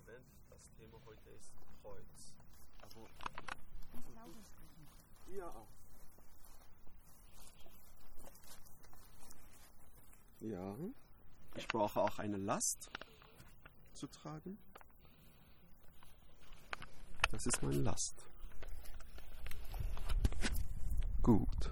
erwähnt, das Thema heute ist Kreuz. Also, ja. Ja, ich brauche auch eine Last zu tragen. Das ist meine Last. Gut.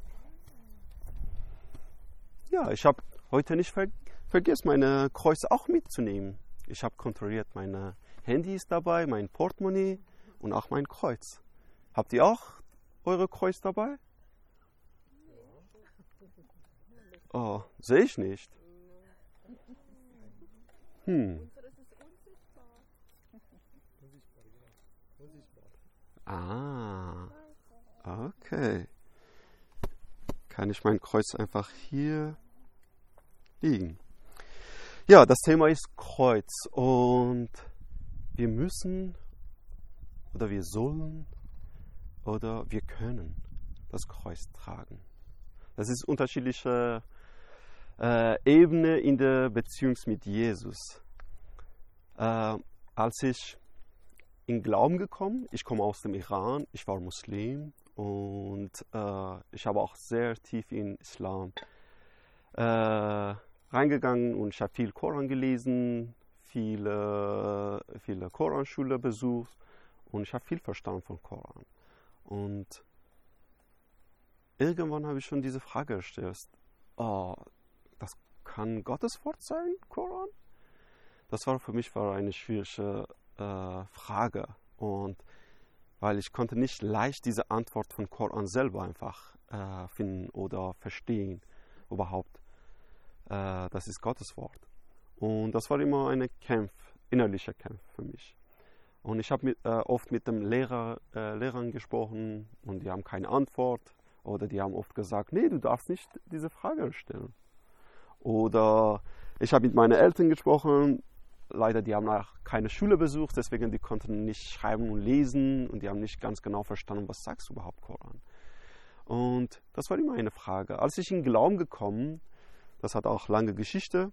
Ja, ich habe heute nicht vergessen, meine Kreuz auch mitzunehmen. Ich habe kontrolliert, mein Handy ist dabei, mein Portemonnaie und auch mein Kreuz. Habt ihr auch eure Kreuz dabei? Oh, sehe ich nicht. Ah, okay. Kann ich mein Kreuz einfach hier liegen? Ja, das Thema ist Kreuz und wir müssen oder wir sollen oder wir können das Kreuz tragen. Das ist unterschiedliche Ebene in der Beziehung mit Jesus. Als ich in Glauben gekommen, ich komme aus dem Iran, ich war Muslim und ich habe auch sehr tief in Islam reingegangen und ich habe viel Koran gelesen, viele Koranschule besucht und ich habe viel verstanden von Koran. Und irgendwann habe ich schon diese Frage gestellt, das kann Gottes Wort sein, Koran? Das war für mich eine schwierige Frage und weil ich konnte nicht leicht diese Antwort von Koran selber einfach finden oder verstehen überhaupt. Das ist Gottes Wort. Und das war immer ein innerlicher Kampf für mich. Und ich habe oft mit dem Lehrern gesprochen und die haben keine Antwort. Oder die haben oft gesagt, nee, du darfst nicht diese Frage stellen. Oder ich habe mit meinen Eltern gesprochen. Leider, die haben auch keine Schule besucht, deswegen die konnten nicht schreiben und lesen. Und die haben nicht ganz genau verstanden, was sagst du überhaupt, Koran? Und das war immer eine Frage. Als ich in Glauben gekommen, das hat auch lange Geschichte,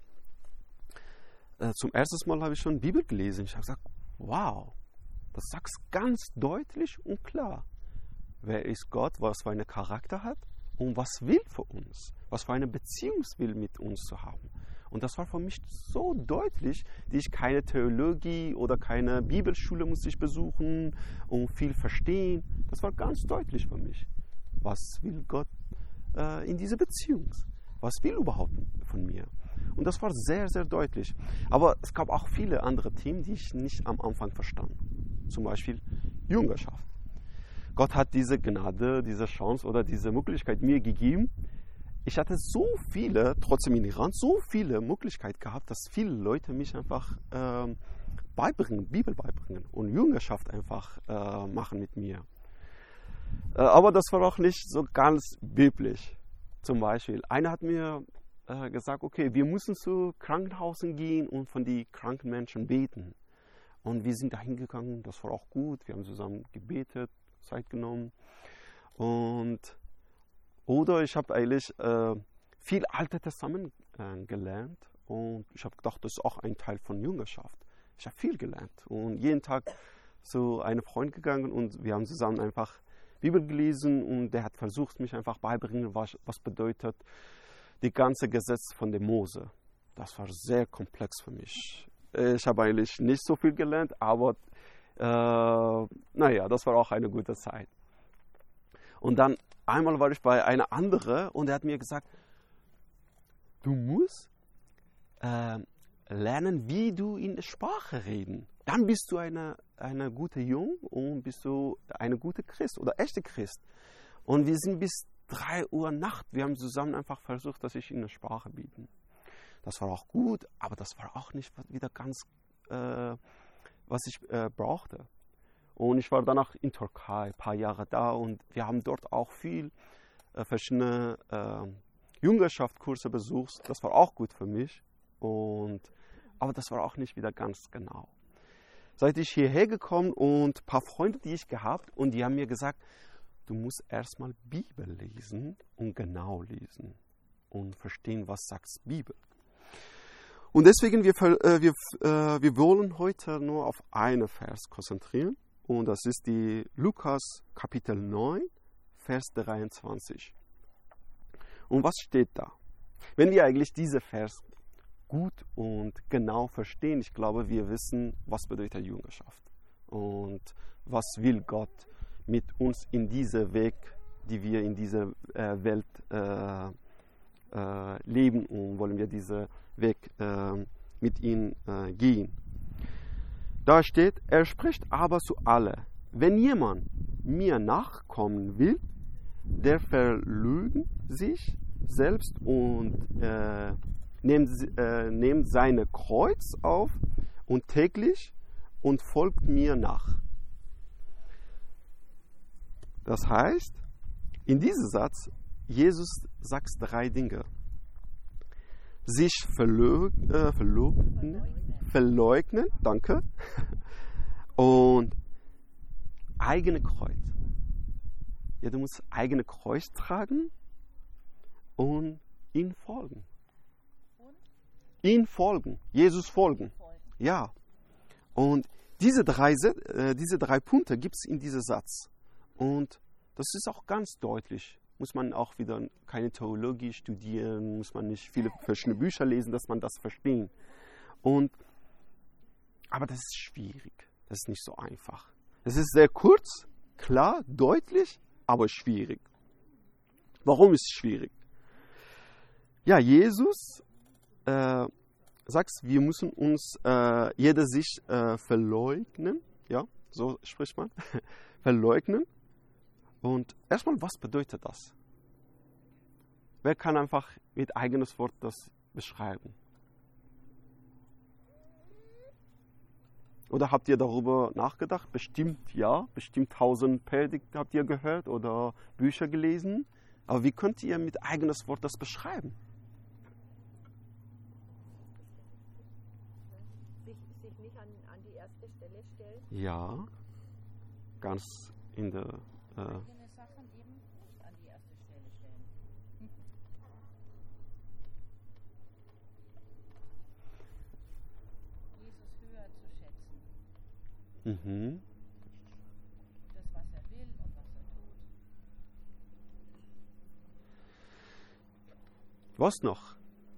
zum ersten Mal habe ich schon Bibel gelesen. Ich habe gesagt, wow, das sagt ganz deutlich und klar. Wer ist Gott, was für einen Charakter hat und was will für uns, was für eine Beziehung will mit uns zu haben. Und das war für mich so deutlich, dass ich keine Theologie oder keine Bibelschule musste ich besuchen und viel verstehen. Das war ganz deutlich für mich. Was will Gott in dieser Beziehung? Was will überhaupt von mir? Und das war sehr, sehr deutlich. Aber es gab auch viele andere Themen, die ich nicht am Anfang verstand. Zum Beispiel Jüngerschaft. Gott hat diese Gnade, diese Chance oder diese Möglichkeit mir gegeben. Ich hatte so viele, trotzdem in Iran, so viele Möglichkeiten gehabt, dass viele Leute mich einfach Bibel beibringen und Jüngerschaft einfach machen mit mir. Aber das war auch nicht so ganz biblisch. Zum Beispiel, einer hat mir gesagt, okay, wir müssen zu Krankenhausen gehen und von den kranken Menschen beten. Und wir sind da hingegangen, das war auch gut, wir haben zusammen gebetet, Zeit genommen. Oder ich habe eigentlich viel Alte Testament gelernt und ich habe gedacht, das ist auch ein Teil von Jüngerschaft. Ich habe viel gelernt und jeden Tag zu einem Freund gegangen und wir haben zusammen einfach Bibel gelesen und der hat versucht, mich einfach beibringen, was bedeutet die ganze Gesetz von dem Mose. Das war sehr komplex für mich. Ich habe eigentlich nicht so viel gelernt, aber das war auch eine gute Zeit. Und dann einmal war ich bei einer anderen und er hat mir gesagt, du musst lernen, wie du in der Sprache reden. Dann bist du eine gute Jung und bist du eine gute Christ oder echte Christ. Und wir sind bis 3 Uhr Nacht. Wir haben zusammen einfach versucht, dass ich in der Sprache bieten. Das war auch gut, aber das war auch nicht wieder ganz, was ich brauchte. Und ich war danach in Türkei ein paar Jahre da und wir haben dort auch viel verschiedene Jüngerschaftskurse besucht. Das war auch gut für mich. Aber das war auch nicht wieder ganz genau. Seit ich hierher gekommen und ein paar Freunde, die ich gehabt, und die haben mir gesagt, du musst erstmal Bibel lesen und genau lesen und verstehen, was sagt Bibel. Und deswegen, wir wollen heute nur auf einen Vers konzentrieren. Und das ist die Lukas Kapitel 9, Vers 23. Und was steht da? Wenn wir eigentlich diese Vers gut und genau verstehen, ich glaube, wir wissen, was bedeutet Jüngerschaft. Und was will Gott mit uns in diesem Weg, die wir in dieser Welt leben, und wollen wir diesen Weg mit ihm gehen. Da steht, er spricht aber zu alle: Wenn jemand mir nachkommen will, der verleugne sich selbst und nimmt seine Kreuz auf und täglich und folgt mir nach. Das heißt, in diesem Satz, Jesus sagt 3 Dinge. Sich verleugnen, danke, und eigene Kreuz. Ja, du musst eigene Kreuz tragen und ihm folgen. Ihm folgen, Jesus folgen. Ja. Und diese drei Punkte gibt es in diesem Satz. Und das ist auch ganz deutlich. Muss man auch wieder keine Theologie studieren, muss man nicht viele verschiedene Bücher lesen, dass man das versteht. Aber das ist schwierig. Das ist nicht so einfach. Es ist sehr kurz, klar, deutlich, aber schwierig. Warum ist es schwierig? Ja, Jesus sagt, wir müssen uns jeder sich verleugnen. Ja, so spricht man. Verleugnen. Und erstmal, was bedeutet das? Wer kann einfach mit eigenes Wort das beschreiben? Oder habt ihr darüber nachgedacht? Bestimmt ja, bestimmt 1000 Predigten habt ihr gehört oder Bücher gelesen. Aber wie könnt ihr mit eigenes Wort das beschreiben? Sich nicht an die erste Stelle stellen? Ja, ganz in der... Eigene Sachen eben nicht an die erste Stelle stellen. Jesus höher zu schätzen. Mhm. Das, was er will und was er tut. Was noch?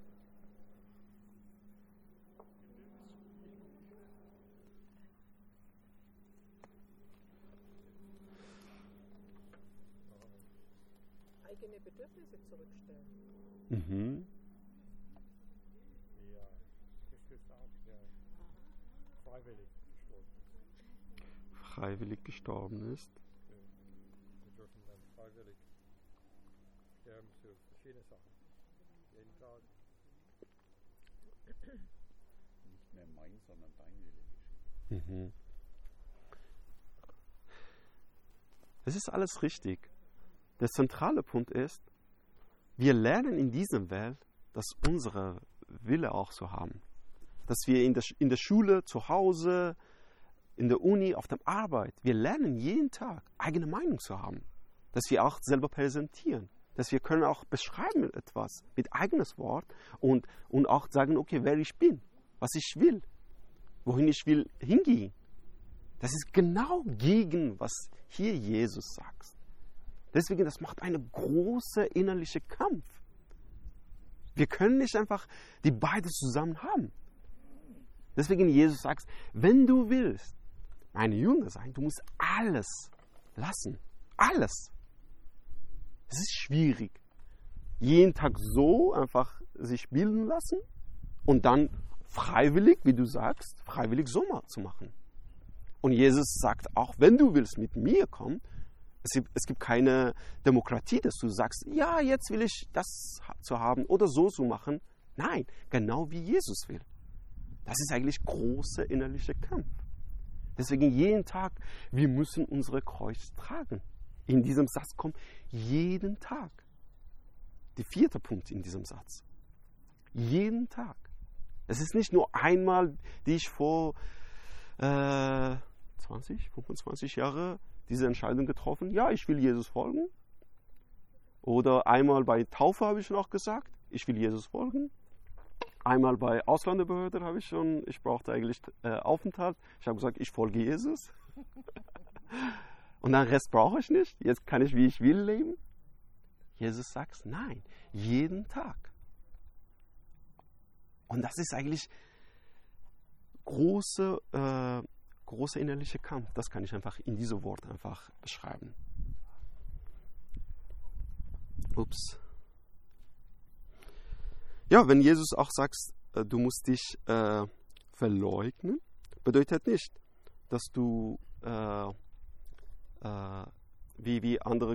Eigene Bedürfnisse zurückstellen. Mhm. Ja, ist gesagt, der freiwillig gestorben. Freiwillig gestorben ist. Wir dürfen dann freiwillig sterben für verschiedene Sachen. Jeden Tag. Nicht mehr mein, sondern dein Wille geschieht. Mhm. Es ist alles richtig. Der zentrale Punkt ist, wir lernen in dieser Welt, dass unsere Wille auch so haben. Dass wir in der Schule, zu Hause, in der Uni, auf der Arbeit, wir lernen jeden Tag, eigene Meinung zu haben. Dass wir auch selber präsentieren. Dass wir können auch beschreiben etwas mit eigenes Wort und auch sagen, okay, wer ich bin, was ich will, wohin ich will hingehen. Das ist genau gegen, was hier Jesus sagt. Deswegen, das macht einen großen innerlichen Kampf. Wir können nicht einfach die beiden zusammen haben. Deswegen, Jesus sagt, wenn du willst, meine Jünger sein, du musst alles lassen. Alles. Es ist schwierig. Jeden Tag so einfach sich bilden lassen und dann freiwillig, wie du sagst, freiwillig so zu machen. Und Jesus sagt auch, wenn du willst mit mir kommen, es gibt keine Demokratie, dass du sagst, ja, jetzt will ich das zu haben oder so zu machen. Nein, genau wie Jesus will. Das ist eigentlich großer innerlicher Kampf. Deswegen jeden Tag, wir müssen unsere Kreuz tragen. In diesem Satz kommt jeden Tag. Der 4. Punkt in diesem Satz. Jeden Tag. Es ist nicht nur einmal, die ich vor 20, 25 Jahren diese Entscheidung getroffen, ja, ich will Jesus folgen. Oder einmal bei Taufe habe ich noch gesagt, ich will Jesus folgen. Einmal bei Ausländerbehörde ich brauchte eigentlich Aufenthalt. Ich habe gesagt, ich folge Jesus. Und den Rest brauche ich nicht. Jetzt kann ich, wie ich will, leben. Jesus sagt, nein, jeden Tag. Und das ist eigentlich große innerliche Kampf. Das kann ich einfach in diese Worte einfach beschreiben. Ups. Ja, wenn Jesus auch sagt, du musst dich verleugnen, bedeutet nicht, dass du wie andere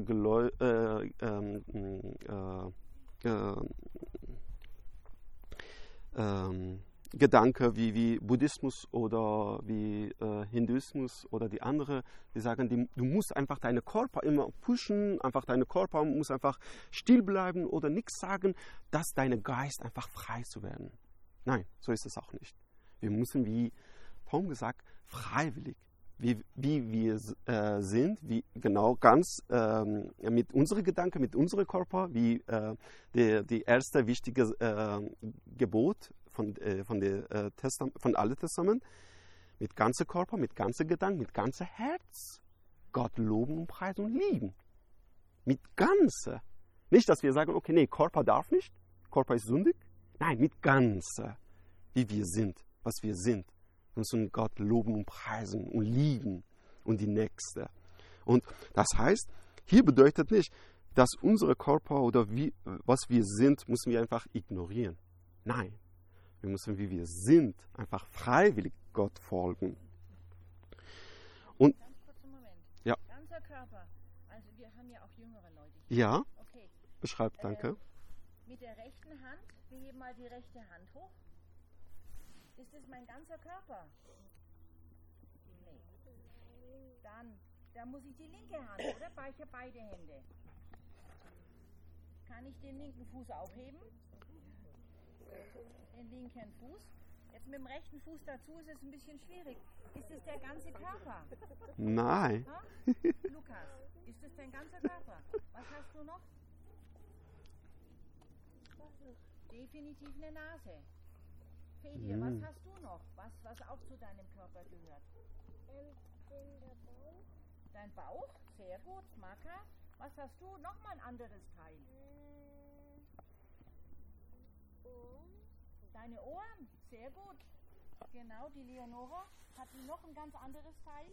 Gedanke wie Buddhismus oder wie Hinduismus oder die andere, die sagen, du musst einfach deinen Körper immer pushen, einfach dein Körper muss einfach still bleiben oder nichts sagen, dass dein Geist einfach frei zu werden. Nein, so ist es auch nicht. Wir müssen, wie Tom gesagt, freiwillig, wie wir sind, wie genau ganz mit unseren Gedanken, mit unserem Körper, wie die erste wichtige Gebot von Alten Testament, mit ganzem Körper, mit ganzem Gedanken, mit ganzem Herz, Gott loben und preisen und lieben. Mit ganzem. Nicht, dass wir sagen, okay, nee, Körper darf nicht, Körper ist sündig. Nein, mit ganzem, wie wir sind, was wir sind. Wir müssen Gott loben und preisen und lieben und die Nächste. Und das heißt, hier bedeutet nicht, dass unsere Körper oder was wir sind, müssen wir einfach ignorieren. Nein, wir müssen, wie wir sind, einfach freiwillig Gott folgen. Und Ganz kurzen Moment. Ja. Ganzer Körper. Also wir haben ja auch jüngere Leute. Ja, Okay. beschreibt, danke. Mit der rechten Hand, wir heben mal die rechte Hand hoch. Ist das mein ganzer Körper? Nee. Dann muss ich die linke Hand, oder? Ich habe beide Hände. Kann ich den linken Fuß aufheben? Den linken Fuß. Jetzt mit dem rechten Fuß dazu ist es ein bisschen schwierig. Ist das der ganze Körper? Nein. Ha? Lukas, ist das dein ganzer Körper? Was hast du noch? Definitiv eine Nase. Fedia, was hast du noch? Was auch zu deinem Körper gehört? Dein Bauch? Sehr gut. Maka, was hast du? Nochmal ein anderes Teil. Deine Ohren? Sehr gut. Genau, die Leonora. Hat die noch ein ganz anderes Teil?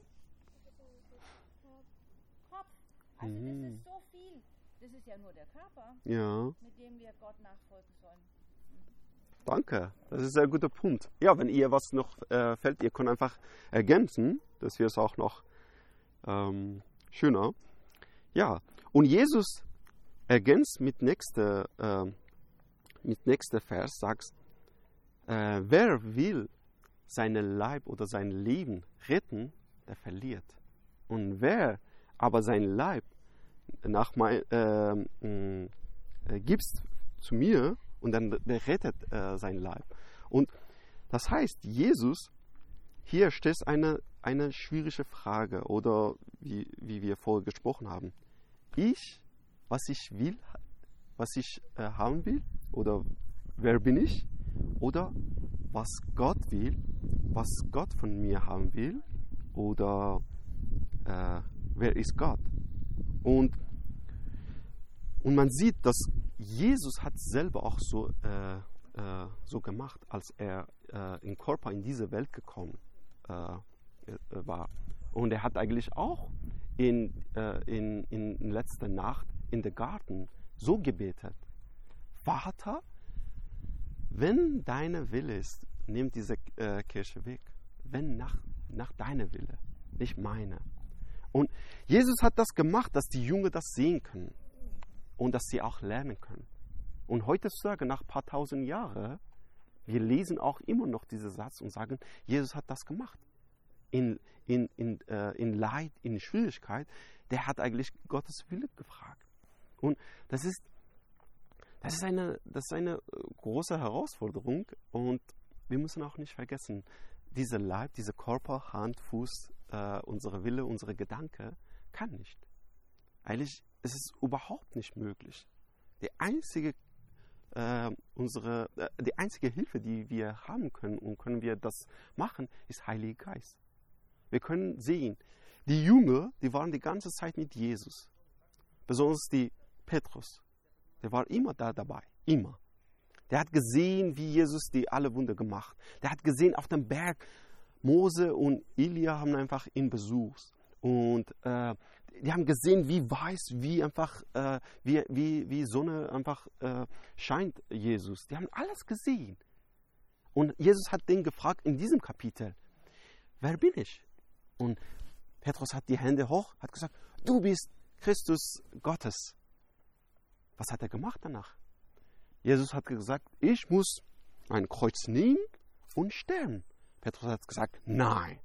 Kopf. Also das ist so viel. Das ist ja nur der Körper, Ja, mit dem wir Gott nachfolgen sollen. danke. Das ist ein sehr guter Punkt. Ja, wenn ihr was noch fällt, ihr könnt einfach ergänzen. Das wird auch noch schöner. Ja, und Jesus ergänzt mit nächster Vers, sagt, wer will seinen Leib oder sein Leben retten, der verliert. Und wer aber sein Leib gibt zu mir, und dann der rettet sein Leib. Und das heißt, Jesus, hier stellt eine schwierige Frage, oder wie wir vorher gesprochen haben. Was ich will, was ich haben will, oder wer bin ich, oder was Gott will, was Gott von mir haben will, oder wer ist Gott? Und man sieht, dass Jesus hat selber auch so gemacht, als er im Körper in diese Welt gekommen war. Und er hat eigentlich auch in letzter Nacht in der Garten so gebetet: Vater, wenn deine Wille ist, nimm diese Kirche weg. Wenn nach deiner Wille, nicht meine. Und Jesus hat das gemacht, dass die Jünger das sehen können und dass sie auch lernen können. Und heutzutage, nach ein paar tausend Jahren, wir lesen auch immer noch diesen Satz und sagen, Jesus hat das gemacht. In Leid, in Schwierigkeit, der hat eigentlich Gottes Wille gefragt. Und das ist eine große Herausforderung, und wir müssen auch nicht vergessen, dieser Leib, dieser Körper, Hand, Fuß, unsere Wille, unsere Gedanken, kann nicht. Eigentlich ist es überhaupt nicht möglich. Der einzige die einzige Hilfe, die wir haben können und können wir das machen, ist Heiliger Geist. Wir können sehen, die Jünger, die waren die ganze Zeit mit Jesus. Besonders die Petrus, der war immer da dabei, immer. Der hat gesehen, wie Jesus die alle Wunder gemacht. Der hat gesehen auf dem Berg, Mose und Elia haben einfach ihn besucht. Und die haben gesehen, wie weiß, wie Sonne einfach scheint Jesus. Die haben alles gesehen. Und Jesus hat den gefragt in diesem Kapitel, wer bin ich? Und Petrus hat die Hände hoch, hat gesagt, du bist Christus Gottes. Was hat er gemacht danach? Jesus hat gesagt, ich muss ein Kreuz nehmen und sterben. Petrus hat gesagt, nein,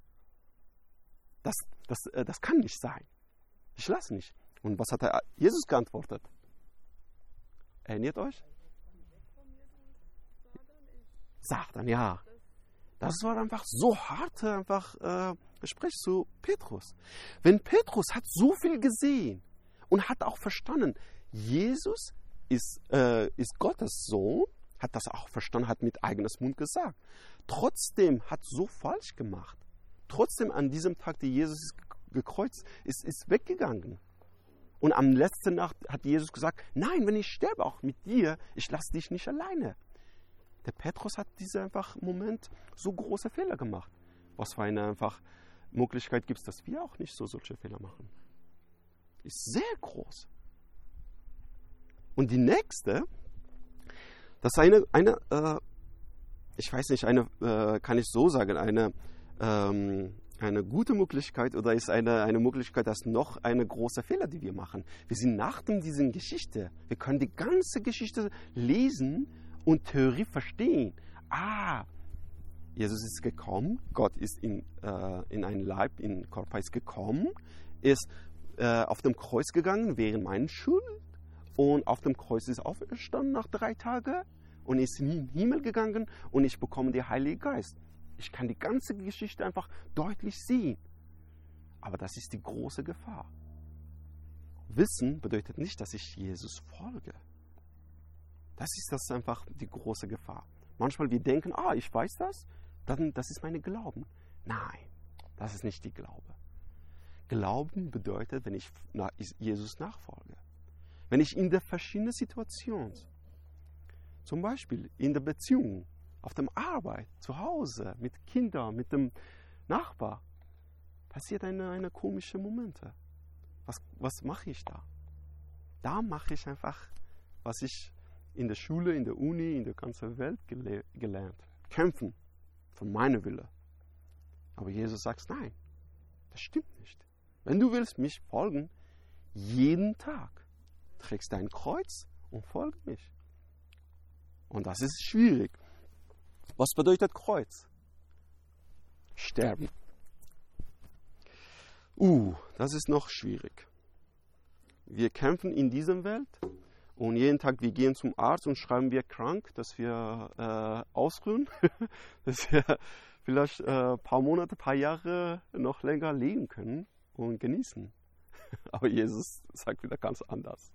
das kann nicht sein. Ich lasse nicht. Und was hat Jesus geantwortet? Erinnert euch? Satan, ja. Das war einfach so hart, Gespräch zu Petrus. Wenn Petrus hat so viel gesehen und hat auch verstanden, Jesus ist Gottes Sohn, hat das auch verstanden, hat mit eigenes Mund gesagt. Trotzdem hat so falsch gemacht. Trotzdem an diesem Tag, die Jesus ist gekreuzt, ist weggegangen. Und am letzten Nacht hat Jesus gesagt, nein, wenn ich sterbe auch mit dir, ich lasse dich nicht alleine. Der Petrus hat diesen einfach Moment so große Fehler gemacht. Was für eine einfach Möglichkeit gibt es, dass wir auch nicht solche Fehler machen. Ist sehr groß. Und die nächste, das ist ich weiß nicht, kann ich so sagen, eine gute Möglichkeit oder ist eine Möglichkeit, dass noch eine große Fehler, die wir machen. Wir sind nach dieser Geschichte, wir können die ganze Geschichte lesen und Theorie verstehen. Jesus ist gekommen, Gott ist in einen Leib, in Körper ist gekommen, ist auf dem Kreuz gegangen während meiner Schuld und auf dem Kreuz ist auferstanden nach 3 Tagen und ist in den Himmel gegangen und ich bekomme den Heiligen Geist. Ich kann die ganze Geschichte einfach deutlich sehen. Aber das ist die große Gefahr. Wissen bedeutet nicht, dass ich Jesus folge. Das ist einfach die große Gefahr. Manchmal wir denken, ich weiß das, dann das ist meine Glauben. Nein, das ist nicht die Glaube. Glauben bedeutet, wenn ich Jesus nachfolge. Wenn ich in der verschiedenen Situationen, zum Beispiel in der Beziehung, auf der Arbeit, zu Hause, mit Kindern, mit dem Nachbar, passiert eine komische Momente. Was mache ich da? Da mache ich einfach, was ich in der Schule, in der Uni, in der ganzen Welt gelernt. Kämpfen von meinem Wille. Aber Jesus sagt, nein, das stimmt nicht. Wenn du willst mich folgen, jeden Tag trägst dein Kreuz und folge mich. Und das ist schwierig. Was bedeutet Kreuz? Sterben. Das ist noch schwierig. Wir kämpfen in dieser Welt und jeden Tag wir gehen zum Arzt und schreiben wir krank, dass wir ausruhen, dass wir vielleicht ein paar Monate, ein paar Jahre noch länger leben können und genießen. Aber Jesus sagt wieder ganz anders.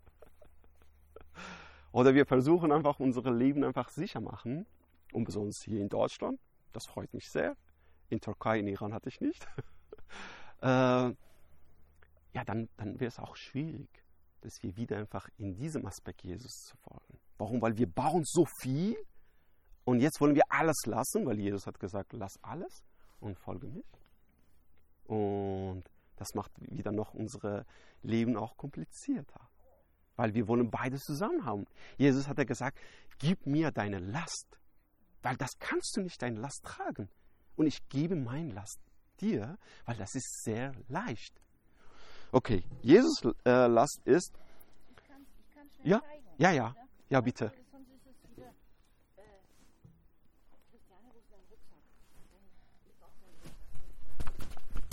Oder wir versuchen einfach unser Leben einfach sicher machen. Und besonders hier in Deutschland, das freut mich sehr. In Türkei, in Iran hatte ich nicht. Dann wäre es auch schwierig, dass wir wieder einfach in diesem Aspekt Jesus zu folgen. Warum? Weil wir bauen so viel und jetzt wollen wir alles lassen, weil Jesus hat gesagt, lass alles und folge mich. Und das macht wieder noch unser Leben auch komplizierter. Weil wir wollen beides zusammen haben. Jesus hat gesagt, gib mir deine Last. Weil das kannst du nicht, deine Last tragen. Und ich gebe meine Last dir, weil das ist sehr leicht. Okay, Jesus Last ist... Ich kann schnell zeigen. Ja, bitte. Sonst ist es wieder... Christiane, wo ist dein Rucksack? Ich brauche deinen Rucksack.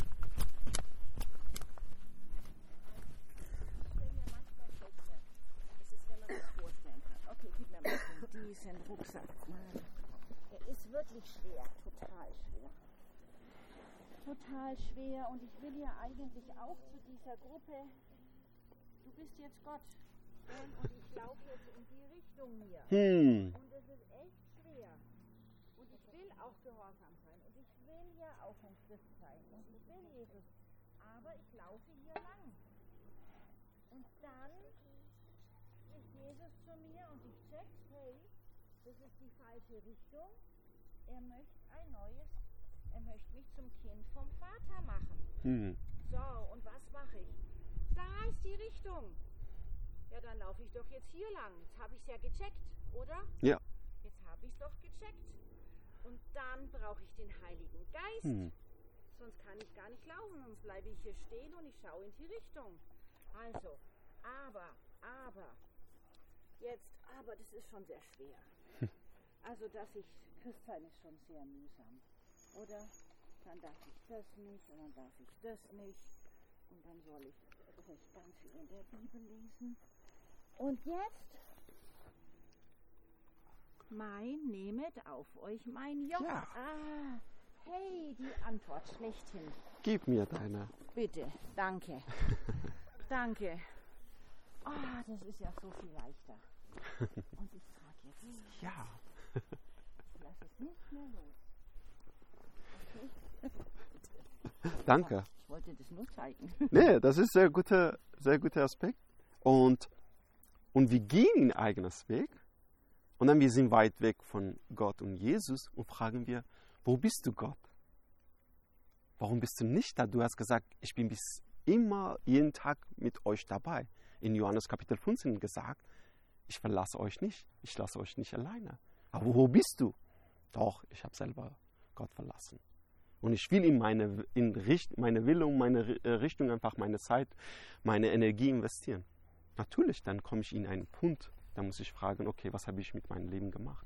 Das ist, wenn man sich vorstellen kann. Okay, gib mir mal diesen Rucksack. Der ist wirklich schwer, total schwer. Total schwer und ich will ja eigentlich auch zu dieser Gruppe. Du bist jetzt Gott. Und ich laufe jetzt in die Richtung hier. Und es ist echt schwer. Und ich will auch gehorsam sein. Und ich will ja auch ein Christ sein. Und ich will Jesus. Aber ich laufe hier lang. Und dann spricht Jesus zu mir und ich check, hey, das ist die falsche Richtung. Er möchte mich zum Kind vom Vater machen. So, und was mache ich? Da ist die Richtung. Ja, dann laufe ich doch jetzt hier lang. Jetzt habe ich es ja gecheckt, oder? Ja. Jetzt habe ich es doch gecheckt. Und dann brauche ich den Heiligen Geist. Sonst kann ich gar nicht laufen, sonst bleibe ich hier stehen und ich schaue in die Richtung. Also, aber, das ist schon sehr schwer. Also, Christsein ist schon sehr mühsam, oder? Dann darf ich das nicht und dann darf ich das nicht und dann soll ich ganz viel in der Bibel lesen. Und jetzt, nehmet auf euch mein Joch. Ja. Hey, die Antwort schlechthin. Gib mir deine. Bitte, danke. Danke. Das ist ja so viel leichter. Und ich trage jetzt. Ja. Ich lasse es nicht mehr los. Okay? Danke. Ich wollte das nur zeigen. Nee, das ist sehr guter Aspekt. Und wir gehen in eigenes Weg. Und dann wir sind weit weg von Gott und Jesus und fragen wir, wo bist du, Gott? Warum bist du nicht da? Du hast gesagt, ich bin bis immer, jeden Tag mit euch dabei. In Johannes Kapitel 15 gesagt, ich verlasse euch nicht, ich lasse euch nicht alleine. Aber wo bist du? Doch, ich habe selber Gott verlassen. Und ich will in meine Wille und meine Richtung einfach meine Zeit, meine Energie investieren. Natürlich, dann komme ich in einen Punkt, da muss ich fragen, okay, was habe ich mit meinem Leben gemacht?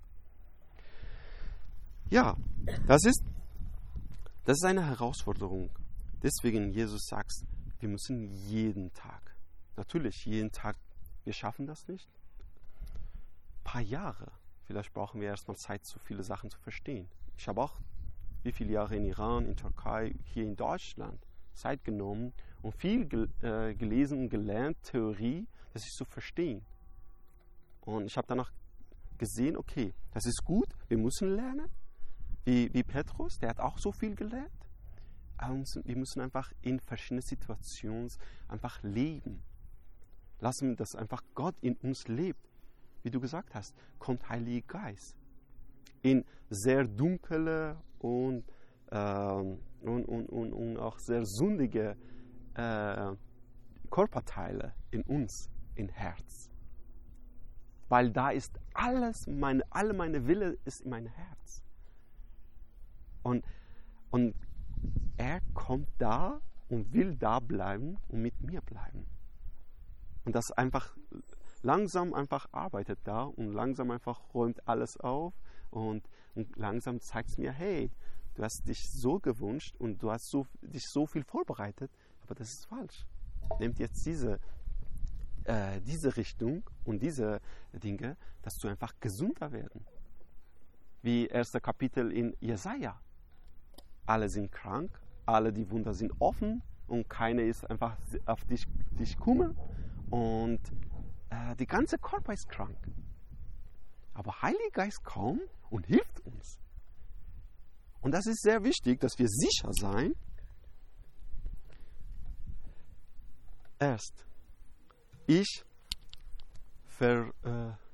Ja, das ist eine Herausforderung. Deswegen, Jesus sagt, wir müssen jeden Tag, natürlich jeden Tag, wir schaffen das nicht. Ein paar Jahre, vielleicht brauchen wir erstmal Zeit, so viele Sachen zu verstehen. Ich habe auch wie viele Jahre in Iran, in Türkei, hier in Deutschland Zeit genommen und viel gelesen und gelernt, Theorie, das ist zu verstehen. Und ich habe danach gesehen, okay, das ist gut, wir müssen lernen. Wie Petrus, der hat auch so viel gelernt. Aber wir müssen einfach in verschiedenen Situationen einfach leben. Lassen wir, dass einfach Gott in uns lebt. Wie du gesagt hast, kommt Heiliger Geist. In sehr dunkle und auch sehr sündige Körperteile in uns, im Herz. Weil da ist alle meine Wille ist in meinem Herz. Und er kommt da und will da bleiben und mit mir bleiben. Und das einfach langsam einfach arbeitet da und langsam einfach räumt alles auf und langsam zeigt es mir, hey, du hast dich so gewünscht und du hast dich so viel vorbereitet, aber das ist falsch. Nehmt jetzt diese Richtung und diese Dinge, dass du einfach gesünder werden. Wie 1. Kapitel in Jesaja. Alle sind krank, alle die Wunder sind offen und keiner ist einfach auf dich kümmern und der ganze Körper ist krank. Aber Heiliger Geist kommt und hilft uns. Und das ist sehr wichtig, dass wir sicher sein. Erst, ich verleugne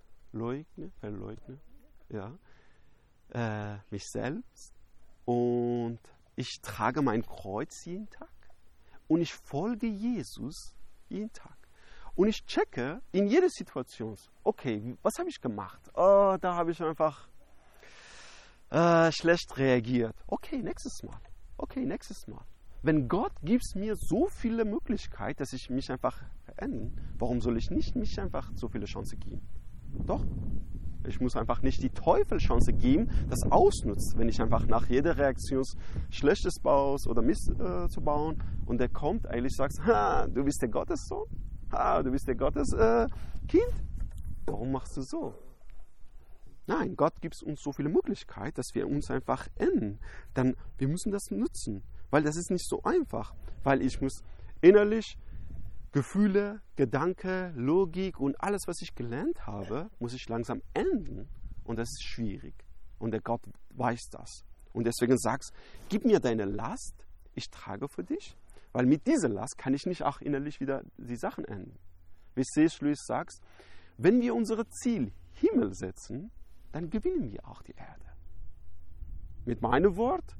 mich selbst und ich trage mein Kreuz jeden Tag und ich folge Jesus jeden Tag. Und ich checke in jeder Situation, okay, was habe ich gemacht? Oh, da habe ich einfach schlecht reagiert. Okay, nächstes Mal. Wenn Gott gibt mir so viele Möglichkeiten, dass ich mich einfach verändern, warum soll ich nicht mich einfach so viele Chancen geben? Doch. Ich muss einfach nicht die Teufelchance geben, das ausnutzt, wenn ich einfach nach jeder Reaktion Schlechtes baue oder Mist zu bauen und der kommt, eigentlich sagst, du bist der Gottessohn, du bist der Gotteskind. Warum machst du so? Nein, Gott gibt uns so viele Möglichkeiten, dass wir uns einfach ändern. Dann, wir müssen das nutzen, weil das ist nicht so einfach, weil ich muss innerlich Gefühle, Gedanken, Logik und alles, was ich gelernt habe, muss ich langsam enden. Und das ist schwierig. Und der Gott weiß das. Und deswegen sagst, gib mir deine Last, ich trage für dich. Weil mit dieser Last kann ich nicht auch innerlich wieder die Sachen enden. Wie C.S. Lewis sagt, wenn wir unser Ziel Himmel setzen, dann gewinnen wir auch die Erde. Mit meinem Wort,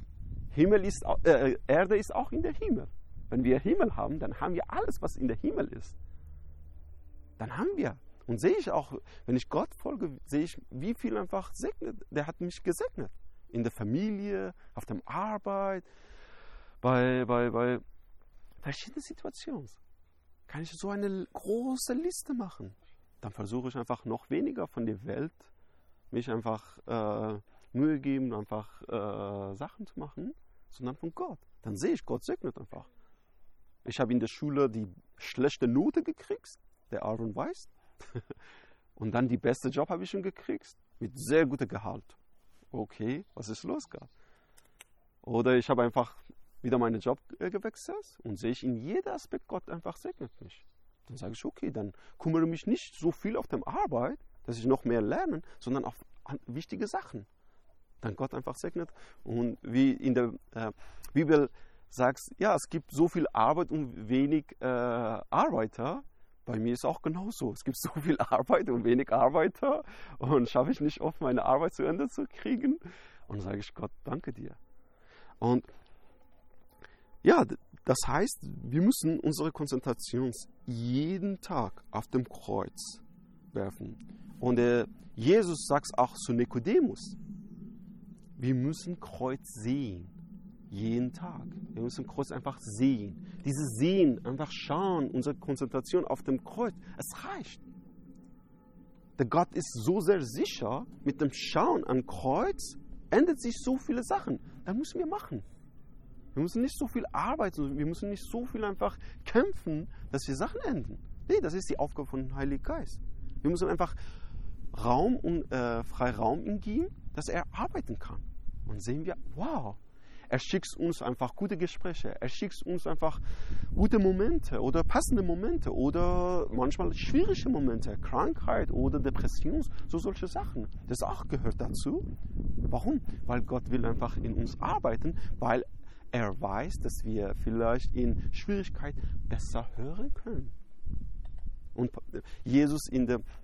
Erde ist auch in der Himmel. Wenn wir Himmel haben, dann haben wir alles, was in der Himmel ist. Dann haben wir. Und sehe ich auch, wenn ich Gott folge, sehe ich, wie viel einfach segnet. Der hat mich gesegnet. In der Familie, auf der Arbeit, bei verschiedenen Situationen. Kann ich so eine große Liste machen. Dann versuche ich einfach noch weniger von der Welt, mich einfach Mühe geben, einfach Sachen zu machen, sondern von Gott. Dann sehe ich, Gott segnet einfach. Ich habe in der Schule die schlechte Note gekriegt, der Aaron weiß. Und dann die beste Job habe ich schon gekriegt, mit sehr gutem Gehalt. Okay, was ist los gerade? Oder ich habe einfach wieder meinen Job gewechselt und sehe ich in jedem Aspekt, Gott einfach segnet mich. Dann sage ich, okay, dann kümmere mich nicht so viel auf der Arbeit, dass ich noch mehr lerne, sondern auf wichtige Sachen. Dann Gott einfach segnet. Und wie in der Bibel sagt, ja, es gibt so viel Arbeit und wenig Arbeiter. Bei mir ist auch genauso. Es gibt so viel Arbeit und wenig Arbeiter und schaffe ich nicht oft, meine Arbeit zu Ende zu kriegen. Und dann sage ich, Gott, danke dir. Und ja, das heißt, wir müssen unsere Konzentration jeden Tag auf dem Kreuz werfen. Und Jesus sagt auch zu Nikodemus, wir müssen Kreuz sehen. Jeden Tag. Wir müssen Kreuz einfach sehen. Dieses Sehen, einfach schauen, unsere Konzentration auf dem Kreuz, es reicht. Der Gott ist so sehr sicher, mit dem Schauen an Kreuz ändert sich so viele Sachen. Das müssen wir machen. Wir müssen nicht so viel arbeiten, wir müssen nicht so viel einfach kämpfen, dass wir Sachen ändern. Nee, das ist die Aufgabe von Heiligen Geist. Wir müssen einfach Raum und Freiraum ihm geben, dass er arbeiten kann. Und sehen wir, wow, er schickt uns einfach gute Gespräche, er schickt uns einfach gute Momente oder passende Momente oder manchmal schwierige Momente, Krankheit oder Depression, so solche Sachen. Das auch gehört dazu. Warum? Weil Gott will einfach in uns arbeiten, weil er weiß, dass wir vielleicht in Schwierigkeiten besser hören können. Und Jesus in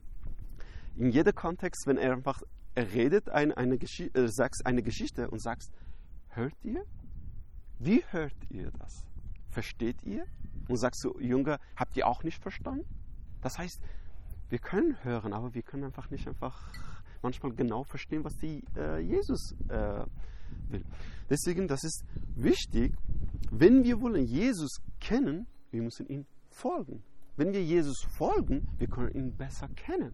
jedem Kontext, wenn er einfach redet, sagt eine Geschichte und sagt, hört ihr? Wie hört ihr das? Versteht ihr? Und sagst du, Jünger, habt ihr auch nicht verstanden? Das heißt, wir können hören, aber wir können einfach nicht manchmal genau verstehen, was Jesus will. Deswegen, das ist wichtig, wenn wir wollen Jesus kennen, wir müssen ihm folgen. Wenn wir Jesus folgen, wir können ihn besser kennen.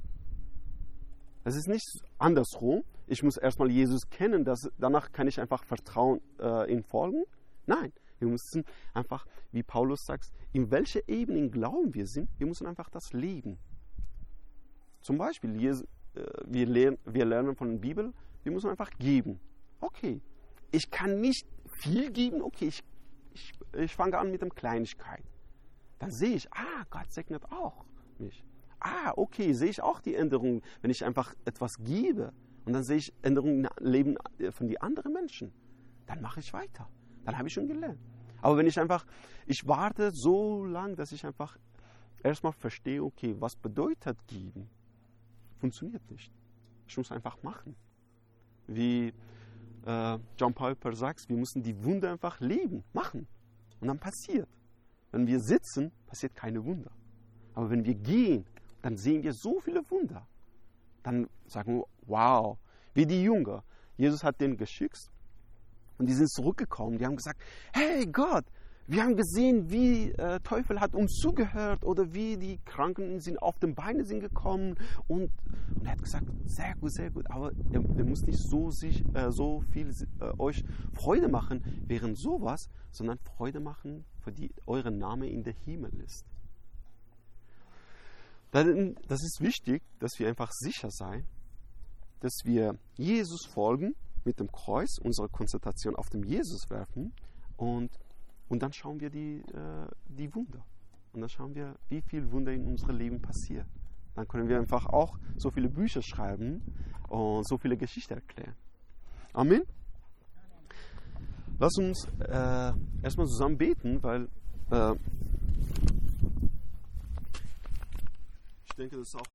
Das ist nicht andersrum. Ich muss erstmal Jesus kennen, danach kann ich einfach Vertrauen ihm folgen. Nein, wir müssen einfach, wie Paulus sagt, in welcher Ebene im Glauben wir sind, wir müssen einfach das leben. Zum Beispiel, wir lernen von der Bibel, wir müssen einfach geben. Okay, ich kann nicht viel geben, okay, ich fange an mit der Kleinigkeit. Dann sehe ich, Gott segnet auch mich. Okay, sehe ich auch die Änderung, wenn ich einfach etwas gebe. Und dann sehe ich Änderungen im Leben von den anderen Menschen. Dann mache ich weiter. Dann habe ich schon gelernt. Aber wenn ich warte so lange, dass ich einfach erstmal verstehe, okay, was bedeutet geben? Funktioniert nicht. Ich muss einfach machen. Wie John Piper sagt, wir müssen die Wunder einfach leben, machen. Und dann passiert. Wenn wir sitzen, passiert keine Wunder. Aber wenn wir gehen, dann sehen wir so viele Wunder. Dann sagen wir, wow, wie die Jünger. Jesus hat den geschickt und die sind zurückgekommen. Die haben gesagt, hey Gott, wir haben gesehen, wie Teufel hat uns zugehört oder wie die Kranken sind auf den Beinen sind gekommen. Und er hat gesagt, sehr gut, aber ihr müsst nicht so viel euch Freude machen während sowas, sondern Freude machen, für die euer Name in der Himmel ist. Das ist wichtig, dass wir einfach sicher sein, dass wir Jesus folgen mit dem Kreuz, unsere Konzentration auf dem Jesus werfen und dann schauen wir die Wunder. Und dann schauen wir, wie viel Wunder in unserem Leben passiert. Dann können wir einfach auch so viele Bücher schreiben und so viele Geschichten erklären. Amen. Lass uns erstmal zusammen beten, weil ich denke, das ist auch